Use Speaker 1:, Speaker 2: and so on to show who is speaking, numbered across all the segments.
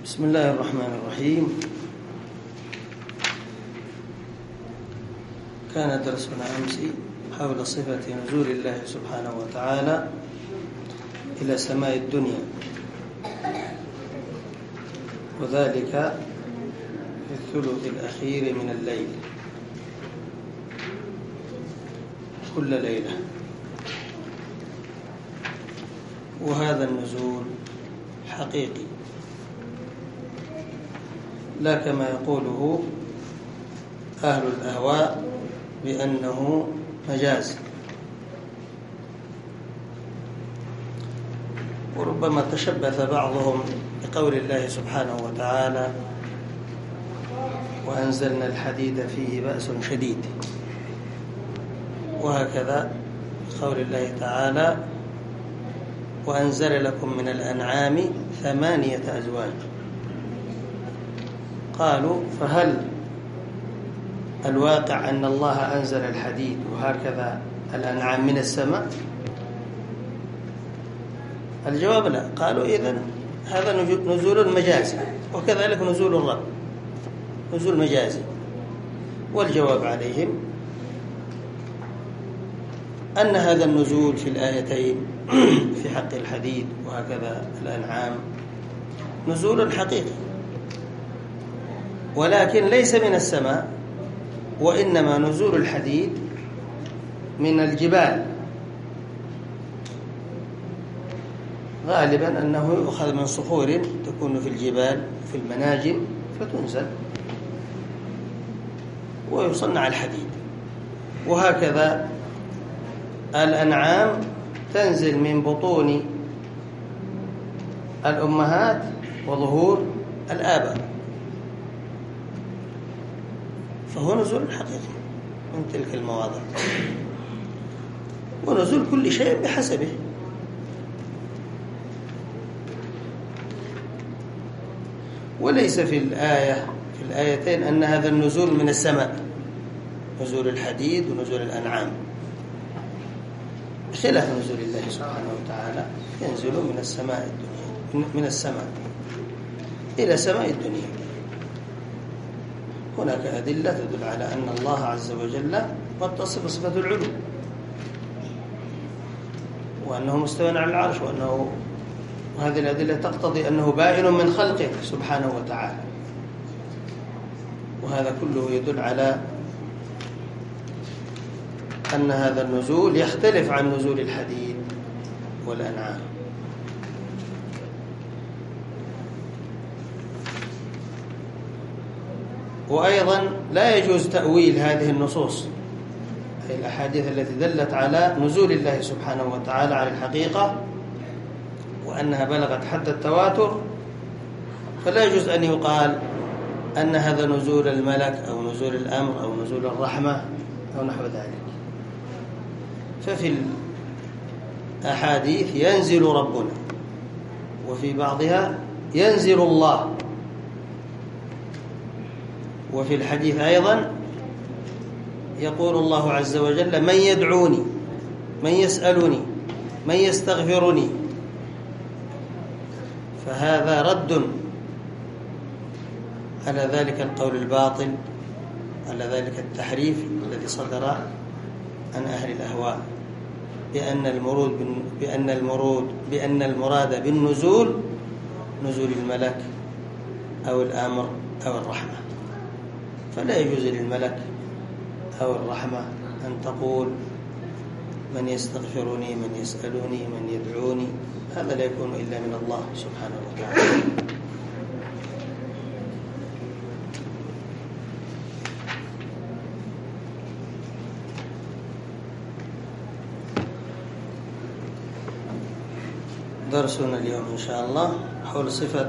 Speaker 1: بسم الله الرحمن الرحيم. كان درسنا أمس حول صفة نزول الله سبحانه وتعالى إلى سماء الدنيا، وذلك في الثلث الأخير من الليل كل ليلة. وهذا النزول حقيقي لا كما يقوله أهل الأهواء بأنه مجاز، وربما تشبث بعضهم بقول الله سبحانه وتعالى: وأنزلنا الحديد فيه بأس شديد، وهكذا قول الله تعالى: وأنزل لكم من الأنعام 8 أزواج. قالوا: فهل الواقع أن الله أنزل الحديد وهكذا الأنعام من السماء؟ الجواب لا. قالوا: إذن هذا نزول مجازي، وكذلك نزول الرب نزول مجازي. والجواب عليهم أن هذا النزول في الآيتين في حق الحديد وهكذا الأنعام نزول حقيقي، ولكن ليس من السماء، وإنما نزول الحديد من الجبال، غالبا أنه يؤخذ من صخور تكون في الجبال في المناجم فتنزل ويصنع الحديد. وهكذا الأنعام تنزل من بطون الأمهات وظهور الآباء، فهو نزول حقيقي من تلك المواضع، ونزول كل شيء بحسبه. وليس في الآيتين أن هذا النزول من السماء، نزول الحديد ونزول الأنعام، خلاف نزول الله سبحانه وتعالى ينزل من السماء إلى سماء الدنيا. هناك أدلة تدل على أن الله عز وجل متصف بصفة العلو، وأنه مستوى على العرش، وهذه الأدلة تقتضي أنه بائن من خلقه سبحانه وتعالى. وهذا كله يدل على أن هذا النزول يختلف عن نزول الحديد والأنعام. وأيضا لا يجوز تأويل هذه النصوص، أي الأحاديث التي دلت على نزول الله سبحانه وتعالى على الحقيقة وأنها بلغت حد التواتر، فلا يجوز أن يقال أن هذا نزول الملك أو نزول الأمر أو نزول الرحمة أو نحو ذلك. ففي الأحاديث ينزل ربنا، وفي بعضها ينزل الله، وفي الحديث أيضا يقول الله عز وجل: من يدعوني، من يسألني، من يستغفرني. فهذا رد على ذلك القول الباطل، على ذلك التحريف الذي صدر عن أهل الأهواء بأن المراد بالنزول نزول الملك أو الأمر أو الرحمة. فلا يجوز للملك أو الرحمة أن تقول من يستغفرني، من يسألني، من يدعوني. هذا لا يكون إلا من الله سبحانه وتعالى. درسنا اليوم إن شاء الله حول صفة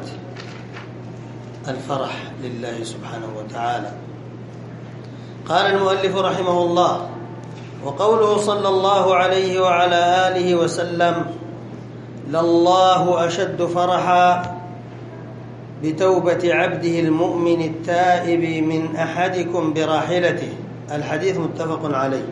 Speaker 1: الفرح لله سبحانه وتعالى. قال المؤلف رحمه الله: وقوله صلى الله عليه وعلى آله وسلم: لله أشد فرحا بتوبة عبده المؤمن التائب من أحدكم براحلته. الحديث متفق عليه.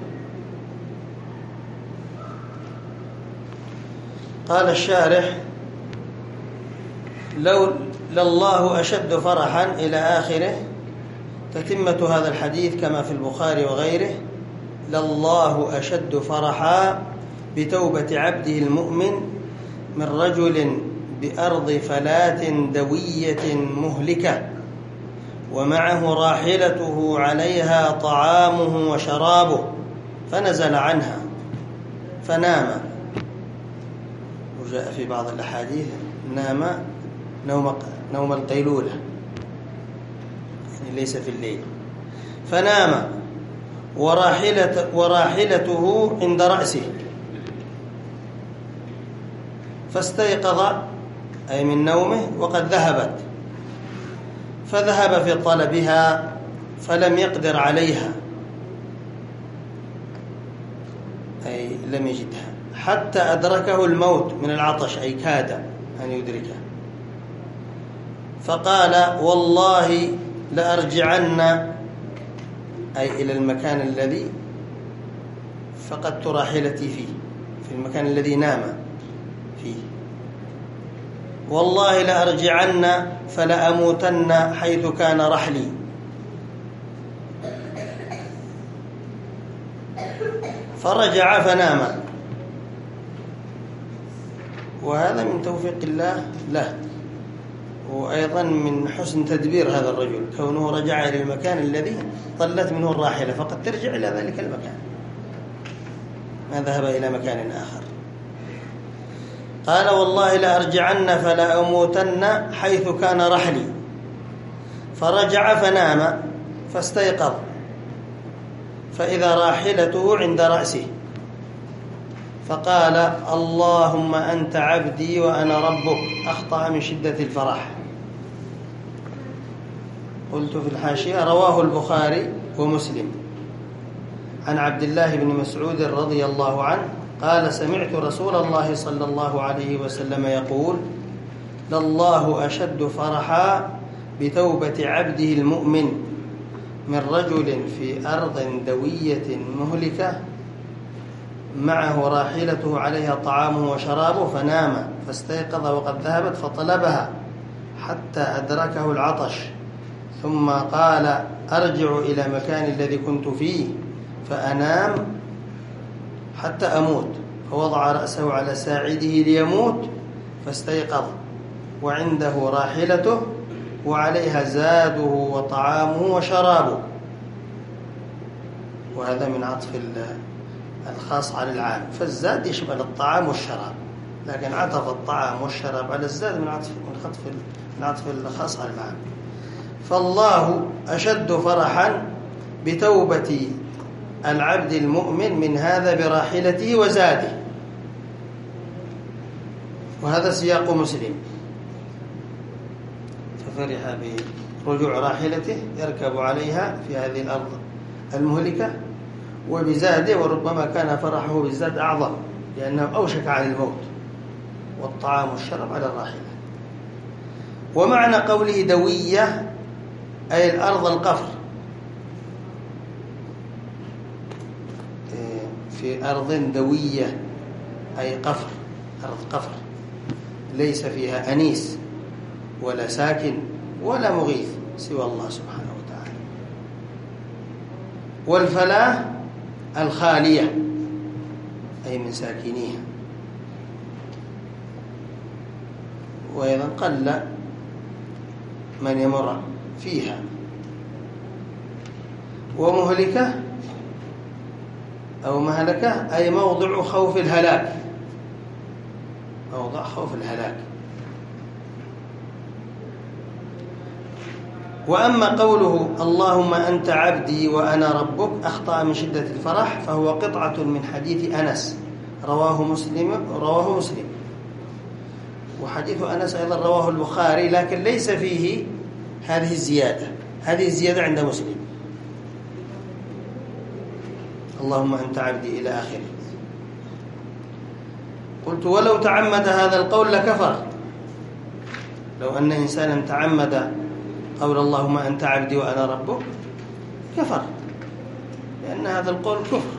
Speaker 1: قال الشارح: لله أشد فرحا إلى آخره. تتمة هذا الحديث كما في البخاري وغيره: لله أشد فرحا بتوبة عبده المؤمن من رجل بأرض فلاة دوية مهلكة ومعه راحلته عليها طعامه وشرابه فنزل عنها فنام. وجاء في بعض الأحاديث نام نوم القيلولة، يعني ليس في الليل. فنام وراحلته عند رأسه فاستيقظ، أي من نومه، وقد ذهبت، فذهب في طلبها فلم يقدر عليها، أي لم يجدها، حتى أدركه الموت من العطش، أي كاد أن يدركه. فقال: والله لأرجعن، أي إلى المكان الذي فقدت راحلتي فيه، في المكان الذي نام فيه. والله لأرجعن فلأموتن حيث كان رحلي. فرجع فنام. وهذا من توفيق الله له، وأيضا من حسن تدبير هذا الرجل كونه رجع إلى المكان الذي ضلت منه الراحلة، فقد ترجع إلى ذلك المكان، ما ذهب إلى مكان آخر. قال: والله لأرجعن فلأموتن حيث كان رحلي. فرجع فنام فاستيقظ فإذا راحلته عند رأسه، فقال: اللهم أنت عبدي وأنا ربك. أخطأ من شدة الفرح. قلت في الحاشية: رواه البخاري ومسلم عن عبد الله بن مسعود رضي الله عنه قال: سمعت رسول الله صلى الله عليه وسلم يقول: لله أشد فرحا بتوبة عبده المؤمن من رجل في أرض دوية مهلكة معه راحلته عليها طعامه وشرابه فنام فاستيقظ وقد ذهبت فطلبها حتى أدركه العطش، ثم قال: أرجع إلى مكان الذي كنت فيه فأنام حتى أموت، فوضع رأسه على ساعده ليموت فاستيقظ وعنده راحلته وعليها زاده وطعامه وشرابه. وهذا من عطف الخاص على العام، فالزاد يشمل الطعام والشراب، لكن عطف الطعام والشراب على الزاد من عطف الخاص على العام. فالله أشد فرحا بتوبة العبد المؤمن من هذا براحلته وزاده. وهذا سياق مسلم. ففرح برجوع راحلته يركب عليها في هذه الأرض المهلكة وبزاده، وربما كان فرحه بالزاد أعظم لأنه أوشك على الموت، والطعام والشرب على الراحلة. ومعنى قوله دوية أي الأرض القفر، في أرض دوية أي قفر، أرض قفر ليس فيها أنيس ولا ساكن ولا مغيث سوى الله سبحانه وتعالى. والفلاة الخالية أي من ساكنيها، وأيضا قل من يمر فيها. ومهلكة أو مهلكة أي موضع خوف الهلاك، موضع خوف الهلاك. وأما قوله اللهم أنت عبدي وأنا ربك أخطأ من شدة الفرح، فهو قطعة من حديث أنس رواه مسلم. وحديث أنس أيضا رواه البخاري، لكن ليس فيه هذه الزيادة. هذه الزيادة عند مسلم، اللهم أنت عبدي إلى آخره. قلت: ولو تعمد هذا القول لكفر. لو أن إنسانا تعمد قول اللهم أنت عبدي وأنا ربك كفر، لأن هذا القول كفر،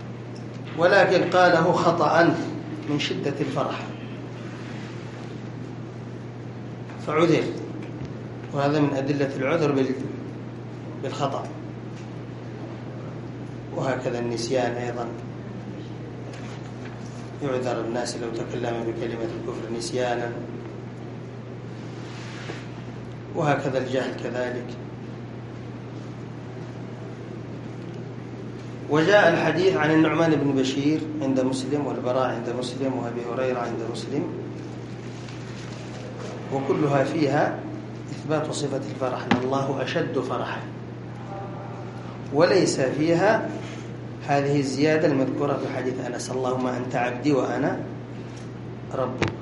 Speaker 1: ولكن قاله خطأ من شدة الفرح. فعذر، وهذا من أدلة العذر بالخطأ. وهكذا النسيان أيضا يعذر الناس لو تكلم بكلمة الكفر نسيانا، وهكذا الجهل كذلك. وجاء الحديث عن النعمان بن بشير عند مسلم، والبراء عند مسلم، وأبي هريرة عند مسلم، وكلها فيها إثبات صفة الفرح، أن الله أشد فرحا، وليس فيها هذه الزيادة المذكورة في حديث أنس: اللهم أنت عبدي وأنا ربك.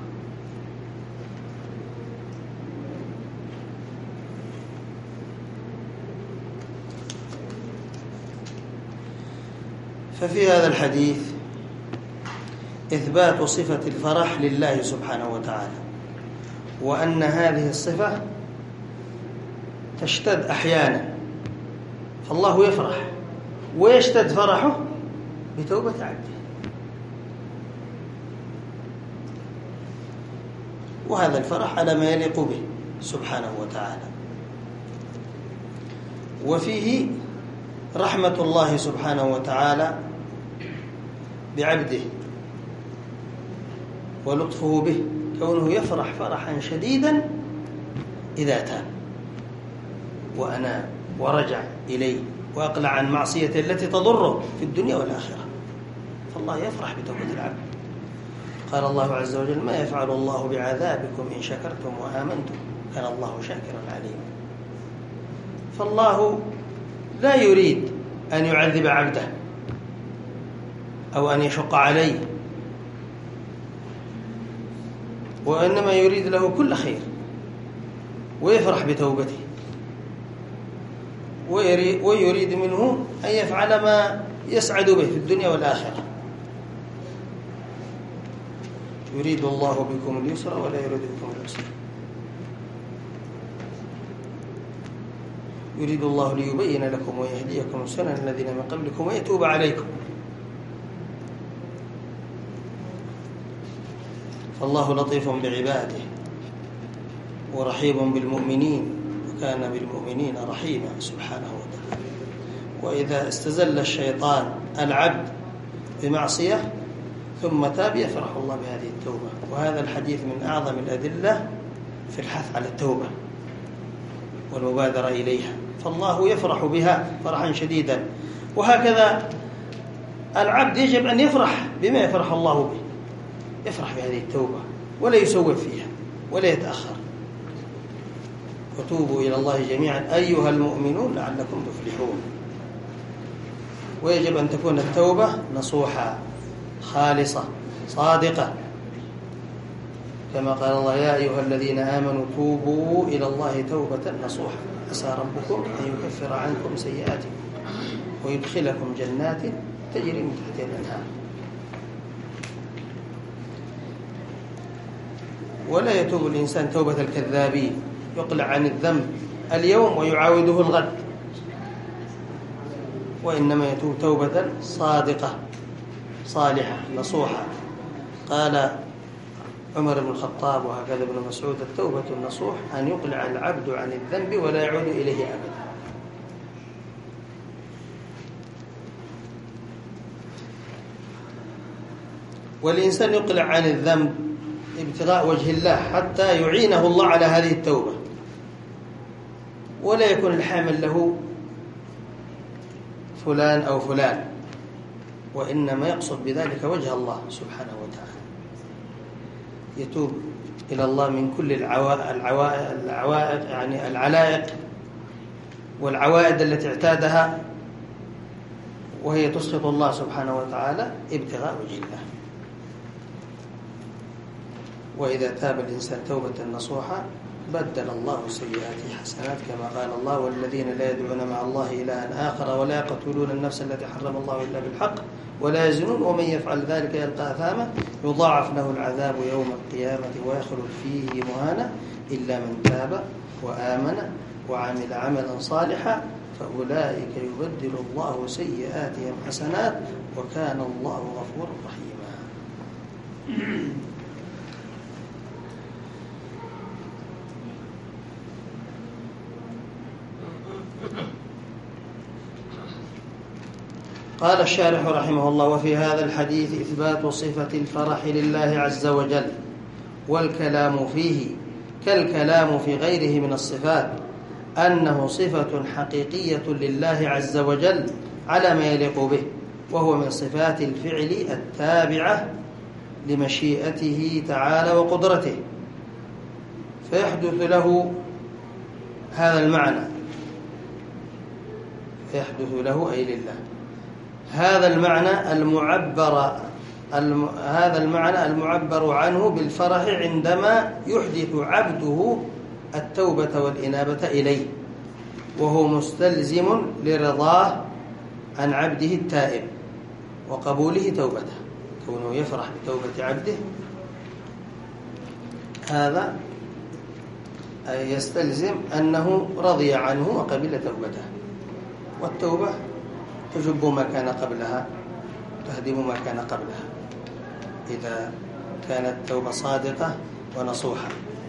Speaker 1: ففي هذا الحديث إثبات صفة الفرح لله سبحانه وتعالى، وأن هذه الصفة تشتد أحيانا، فالله يفرح ويشتد فرحه بتوبة عبده، وهذا الفرح على ما يليق به سبحانه وتعالى. وفيه رحمة الله سبحانه وتعالى بعبده ولطفه به، كونه يفرح فرحا شديدا إذا تاب وأناب ورجع إليه وأقلع عن معصيته التي تضره في الدنيا والآخرة، فالله يفرح بتوبة العبد. قال الله عز وجل: ما يفعل الله بعذابكم إن شكرتم وآمنتم كان الله شاكرا عليما. فالله لا يريد أن يعذب عبده أو أن يشق عليه، وإنما يريد له كل خير، ويفرح بتوبته، ويريد منه أن يفعل ما يسعد به في الدنيا والآخرة. يريد الله بكم اليسر ولا يريد بكم العسر، يريد الله ليبين لكم ويهديكم سنن الذين من قبلكم ويتوب عليكم. فالله لطيف بعباده ورحيم بالمؤمنين، وكان بالمؤمنين رحيما سبحانه وتعالى. وإذا استزل الشيطان العبد بمعصية ثم تاب يفرح الله بهذه التوبة. وهذا الحديث من أعظم الأدلة في الحث على التوبة والمبادرة إليها، فالله يفرح بها فرحا شديدا. وهكذا العبد يجب أن يفرح بما يفرح الله به، يفرح بهذه التوبة ولا يسوف فيها ولا يتأخر. وتوبوا إلى الله جميعا أيها المؤمنون لعلكم تفلحون. ويجب أن تكون التوبة نصوحة خالصة صادقة، كما قال الله: يا أيها الذين آمنوا توبوا إلى الله توبة نصوحا عسى ربكم أن يكفر عنكم سيئاتكم ويدخلكم جنات تجري من تحتها الأنهار. ولا يتوب الإنسان توبة الكذابين، يقلع عن الذنب اليوم ويعاوده الغد، وإنما يتوب توبة صادقة صالحة نصوحة. قال عمر بن الخطاب وهكذا ابن مسعود: التوبة النصوح أن يقلع العبد عن الذنب ولا يعود إليه أبدا. والإنسان يقلع عن الذنب ابتغاء وجه الله حتى يعينه الله على هذه التوبة، ولا يكون الحامل له فلان أو فلان، وإنما يقصد بذلك وجه الله سبحانه وتعالى. يتوب إلى الله من كل العوائد يعني العلائق والعوائد التي اعتادها، وهي تسخط الله سبحانه وتعالى ابتغاء وجه الله. وإذا تاب الإنسان توبة نصوحا بدل الله سيئاته حسنات، كما قال الله: والذين لا يدعون مع الله إلها آخر ولا يقتلون النفس التي حرم الله إلا بالحق ولا يزنون ومن يفعل ذلك يلقى أثاما يضاعف له العذاب يوم القيامة ويخلد فيه مهانا إلا من تاب وآمن وعمل عملا صالحا فأولئك يبدل الله سيئاتهم حسنات وكان الله غفورا رحيما. قال الشارح رحمه الله: وفي هذا الحديث إثبات صفة الفرح لله عز وجل، والكلام فيه كالكلام في غيره من الصفات، أنه صفة حقيقية لله عز وجل على ما يليق به، وهو من صفات الفعل التابعة لمشيئته تعالى وقدرته، فيحدث له هذا المعنى، يحدث له أي لله هذا المعنى المعبر عنه بالفرح عندما يحدث عبده التوبة والإنابة إليه، وهو مستلزم لرضاه عن عبده التائب وقبوله توبته. كونه يفرح بتوبة عبده هذا يستلزم أنه رضي عنه وقبل توبته، والتوبة تجب ما كان قبلها، تهدم ما كان قبلها إذا كانت توبة صادقة ونصوحة.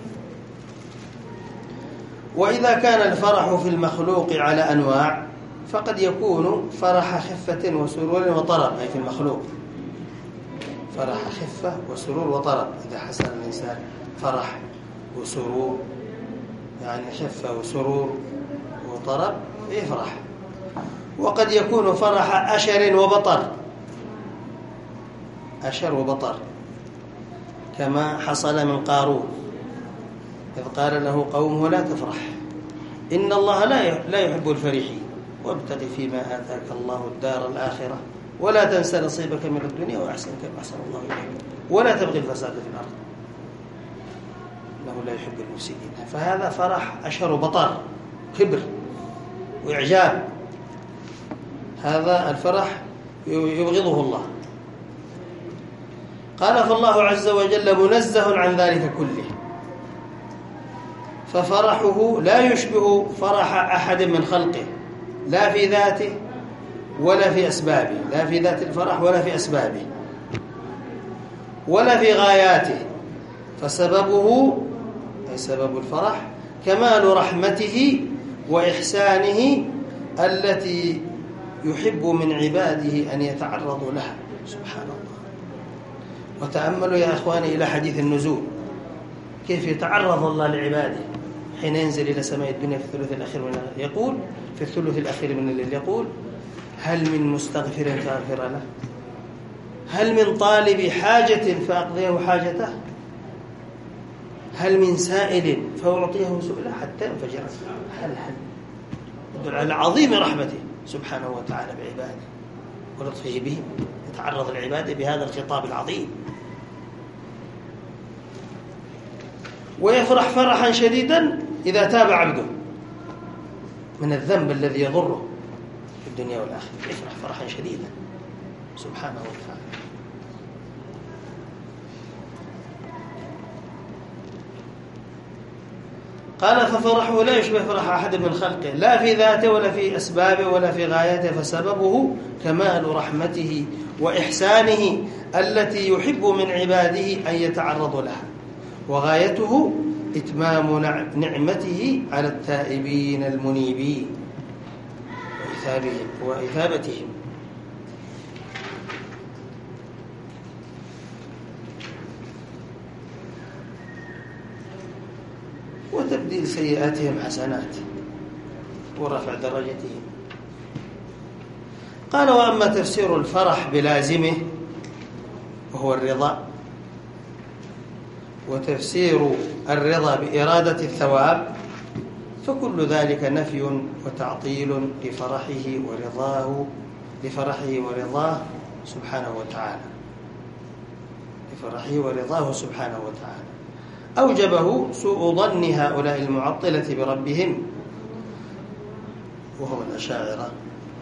Speaker 1: وإذا كان الفرح في المخلوق على أنواع، فقد يكون فرح خفة وسرور وطرب، أي في المخلوق فرح خفة وسرور وطرب. إذا حصل الإنسان فرح وسرور، يعني خفة وسرور وطرب، يفرح. وقد يكون فرح أشر وبطر، أشر وبطر، كما حصل من قارون إذ قال له قومه: لا تفرح إن الله لا يحب الفرحين، وابتغ فيما آتاك الله الدار الآخرة ولا تنس نصيبك من الدنيا وأحسن كما أحسن الله إليك ولا تبغي الفساد في الأرض إنه لا يحب المفسدين. فهذا فرح أشر وبطر، كبر وإعجاب، هذا الفرح يبغضه الله. قال: فالله عز وجل منزه عن ذلك كله، ففرحه لا يشبه فرح أحد من خلقه، لا في ذاته ولا في أسبابه، لا في ذات الفرح ولا في أسبابه ولا في غاياته، فسببه أي سبب الفرح كمال رحمته وإحسانه التي يحب من عباده أن يتعرضوا لها، سبحان الله. وتأملوا يا أخواني إلى حديث النزول، كيف يتعرض الله لعباده حين ينزل إلى سماء الدنيا في الثلث الأخير من الليل، يقول في الثلث الأخير من الليل، يقول: هل من مستغفر فأغفر له؟ هل من طالب حاجة فأقضيه حاجته؟ هل من سائل فأعطيه سؤله حتى ينفجر؟ هل يدل على عظيم رحمته سبحانه وتعالى بعباده ولطفه بهم، يتعرض العباد بهذا الخطاب العظيم، ويفرح فرحا شديدا إذا تاب عبده من الذنب الذي يضره في الدنيا والآخرة، يفرح فرحا شديدا سبحانه وتعالى. قال: ففرحه لا يشبه فرح أحد من خلقه، لا في ذاته ولا في أسبابه ولا في غايته، فسببه كمال رحمته وإحسانه التي يحب من عباده أن يتعرضوا لها، وغايته إتمام نعمته على التائبين المنيبين وإثابتهم. وتبديل سيئاتهم حسنات ورفع درجتهم. قال: وأما تفسير الفرح بلازمه وهو الرضا، وتفسير الرضا بإرادة الثواب، فكل ذلك نفي وتعطيل لفرحه ورضاه سبحانه وتعالى، لفرحه ورضاه سبحانه وتعالى، أوجبه سوء ظن هؤلاء المعطلة بربهم وهم الأشاعرة.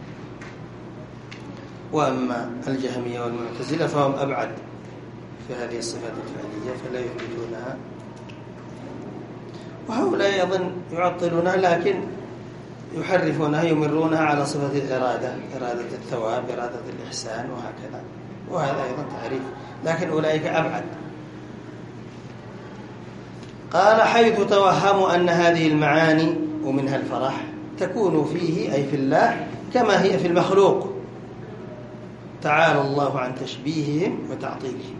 Speaker 1: وأما الجهمية والمعتزلة فهم أبعد في هذه الصفات الفعلية فلا يثبتونها، وهؤلاء أيضا يعطلونها لكن يحرفونها، يمرونها على صفة الإرادة، إرادة الثواب، إرادة الإحسان وهكذا، وهذا أيضا تعريف، لكن أولئك أبعد. قال: حيث توهموا أن هذه المعاني ومنها الفرح تكون فيه أي في الله كما هي في المخلوق، تعالى الله عن تشبيههم وتعطيلهم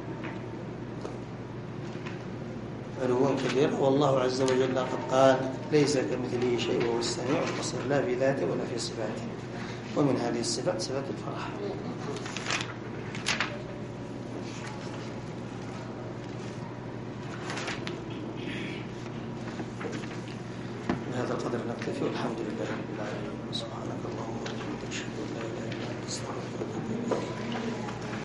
Speaker 1: علوا كبيرا. والله عز وجل قد قال ليس كمثله شيء وهو السميع البصير لا في ذاته ولا في صفاته. ومن هذه الصفات صفات الفرح. بهذا القدر نكتفي والحمد لله رب العالمين. سبحانك اللهم وبحمدك اشهد ان لا اله الا انت استغفرك واتوب اليك.